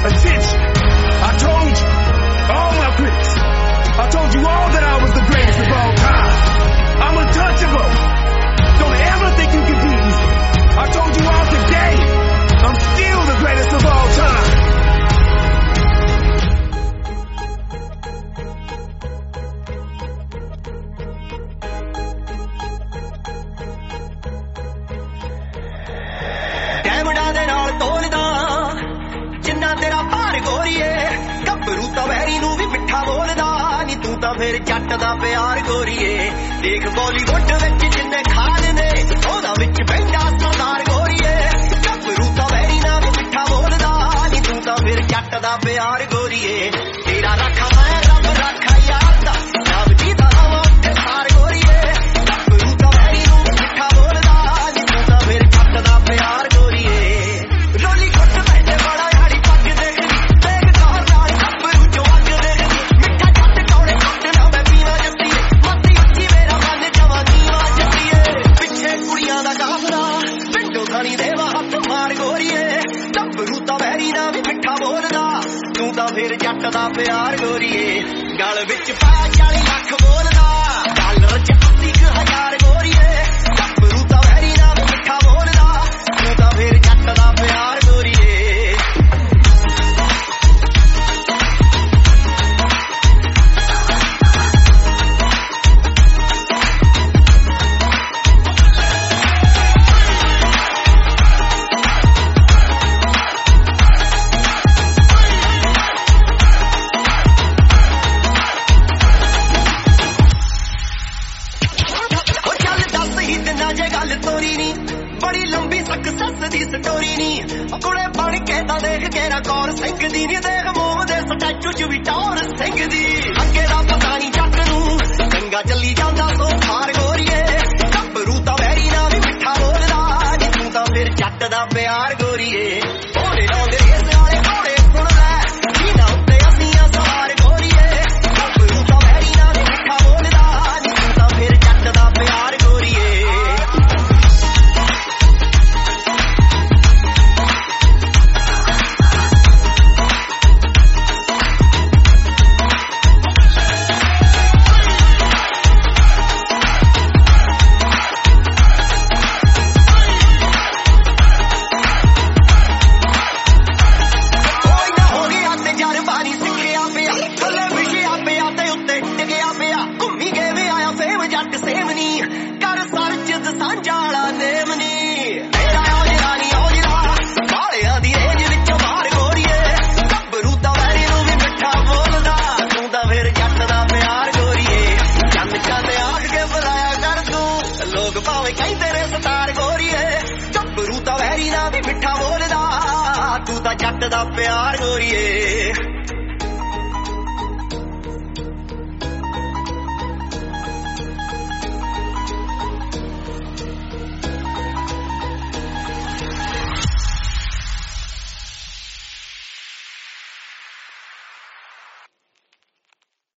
attention. I told you, all my critics, I told you all that I was the greatest of all time. I'm untouchable. Don't ever think you can beat me. I told you all today, I'm still the greatest of all time. ਡੈਮੰਡਾਂ ਦੇ ਨਾਲ ਤੋਲਦਾ ਜਿੰਨਾ ਤੇਰਾ ਭਾਰ ਗੋਰੀਏ ਗੱਭਰੂ ਤਾਂ very ਨੂੰ ਵੀ ਮਿੱਠਾ ਬੋਲਦਾ ਨੀ ਤੂੰ ਤਾਂ ਫਿਰ ਜੱਟ ਦਾ ਪਿਆਰ ਗੋਰੀਏ ਦੇਖ ਬਾਲੀਵੁੱਡ ਵਿੱਚ ਜਿੰਨੇ ਖਾਨ ਨੇ ਉਹਦਾ ਵਿੱਚ ਬੈਠਾ ਸਰਦਾਰ ਗੋਰੀਏ ਗੱਭਰੂ ਤਾਂ ਵੈਰੀ ਨਾਲ ਵੀ ਮਿੱਠਾ ਬੋਲਦਾ ਨੀ ਤੂੰ ਤਾਂ ਫਿਰ ਜੱਟ ਦਾ ਪਿਆਰ ਗੋਰੀਏ ਤੇਰਾ ਰੱਖਾ ਮੈਂ ਰੱਬ ਰੱਖਾ ਯਾਰ ਦਾ ਰੱਬ ਜੀ ਦਾ ਹਵਾ ਉੱਤੇ ਸਾਰ ਗੋਰੀਏ ਗੱਭਰੂ ਤਾਂ ਵੈਰੀ ਨੂੰ ਵੀ ਮਿੱਠਾ ਬੋਲਦਾ ਨੀ ਤੂੰ ਤਾਂ ਫਿਰ ਜੱਟ ਦਾ ਪਿਆਰ ਰੋਲੀ ਖੁੱਟ ਬੈਠੇ ਬੜਾ ਯਾਰੀ ਪੱਗ ਦੇਖਦੀ ਦੇਖ ਕਾਰ ਨਾਲ ਗੱਭਰੂ ਜੋ ਅੱਗ ਦੇਖਦੀ ਮਿੱਠਾ ਜੱਟ ਕੌੜੇ ਕੱਟ ਨਾ ਮੈਂ ਪੀਵਾ ਜੱਟੀਏ ਮੱਤੀ ਉੱਚੀ ਮੇਰਾ ਮਨ ਜਵਾਨੀਆਂ ਜੱਟੀਏ ਪਿੱਛੇ ਕੁੜੀਆਂ ਦਾ ਕਾਫਲਾ ਪਿੰਡੋਂ ਖਾਣੀ ਦੇਵਾ ਹੱਥ ਮਾਰ ਗੋਰੀਏ ਗੱਭਰੂ ਤਾਂ ਵੈਰੀ ਨਾ ਵੀ ਮਿੱਠਾ ਬੋਲਦਾ ਤੂੰ ਤਾਂ ਫਿਰ ਜੱਟ ਦਾ ਪਿਆਰ ਗੋਰੀਏ ਗਲ ਵਿੱਚ ਪਾਇਆ 40 ਲੱਖ ਬੋਲਦਾ ਡਾਲਰ ਚ 80,000 ਗੋਰੀਏ ਗੱਭਰੂ ਤਾਂ ਵੈਰੀ ਨਾ ਵੀ ਮਿੱਠਾ ਬੋਲਦਾ ਤੂੰ ਤਾਂ ਫਿਰ ਜੱਟ ਦਾ ਪਿਆਰ ਗੋਰੀਏ ਬੜੀ ਲੰਬੀ ਸਕਸੈਸ ਦੀ ਸਟੋਰੀ ਨੀ ਕੁੜੇ ਬਣ ਕੇ ਤਾਂ ਦੇਖ ਕੇਰਾ ਕੌਰ ਸਿੰਘ ਦੀ ਨੀ ਦੇਖ ਮੂੰਹ ਦੇ ਸਟੈਚੂ ਚ ਵੀ ਟੌਰ ਸਿੰਘ ਦੀ ਅੱਗੇ ਦਾ ਪਤਾ ਨੀ ਜੱਟ ਨੂੰ ਚੰਗਾ ਚੱਲੀ ਜਾਂਦਾ ਸੋ ਖਾਰ ਗੋਰੀਏ ਗੱਭਰੂ ਤਾਂ ਵੈਰੀ ਨਾ ਵੀ ਮਿੱਠਾ ਬੋਲਦਾ ਨੀ ਤੂੰ ਤਾਂ ਫਿਰ ਜੱਟ ਦਾ ਪਿਆਰ ਗੋਰੀਏ ਘੋੜੇ ਲਾਉਂਦੇ ਰੇਸ ਵਾਲੇ ਘੋੜੇ ਸੁਣ ਲੈ ਜੀਨਾ ਉੱਤੇ ਅਸੀਂ ਆ ਸਵਾਰ ਗੋਰੀਏ ਗੱਭਰੂ ਤਾਂ ਵੈਰੀ ਨਾ ਵੀ ਮਿੱਠਾ ਬੋਲਦਾ ਨੀ ਤੂੰ ਤਾਂ ਫਿਰ ਜੱਟ ਦਾ ਪਿਆਰ ਗੋਰੀਏ ਜੱਟ ਦਾ ਪਿਆਰ ਗੋਰੀਏ